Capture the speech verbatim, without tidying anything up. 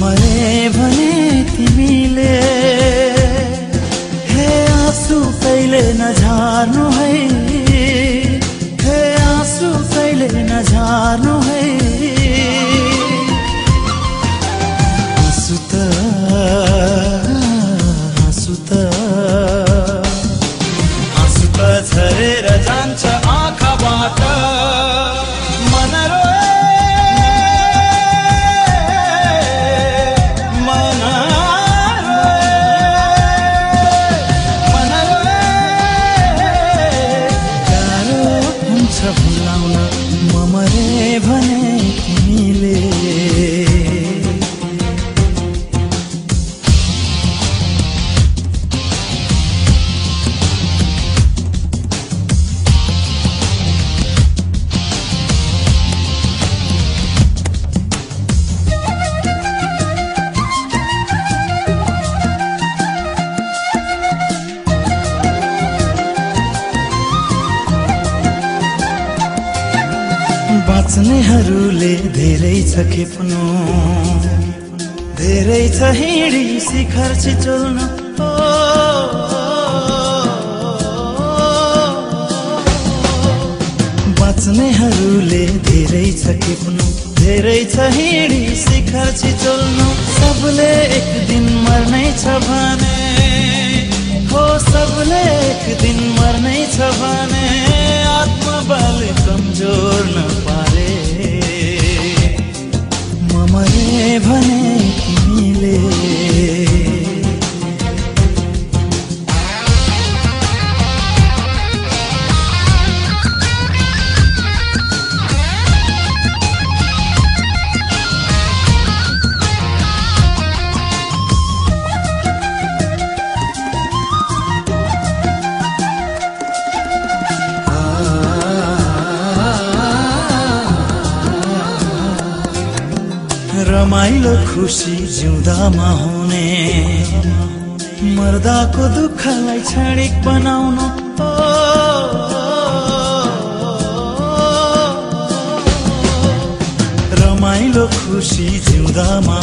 मरे भने तिमीले हे आँसु कहिले नझार्नु है, हे आँसु कहिले नझार्नु है। आँसु त आँसु त आँसु त झरेर जान्छ आँखाबाट, मन भुलाउन म मरे भने तिमीले। बाँच्नेहरूले धेरै छ खेप्नु, धेरै छ हिँडी शिखर छिचोल्नु। बाँच्नेहरूले धेरै छ खेप्नु, धेरै छ हिँडी शिखर छिचोल्नु। सबले एक दिन मर्नै छ भने हो, सबले एक दिन मर्नै छ भने आत्मबल कमजोर न पारे। म मरे भने तिमीले। रमाइलो खुसी जिउँदामा हुने, मर्दाको दुःखलाई क्षणिक बनाउनु। रमाइलो खुसी जिउँदामा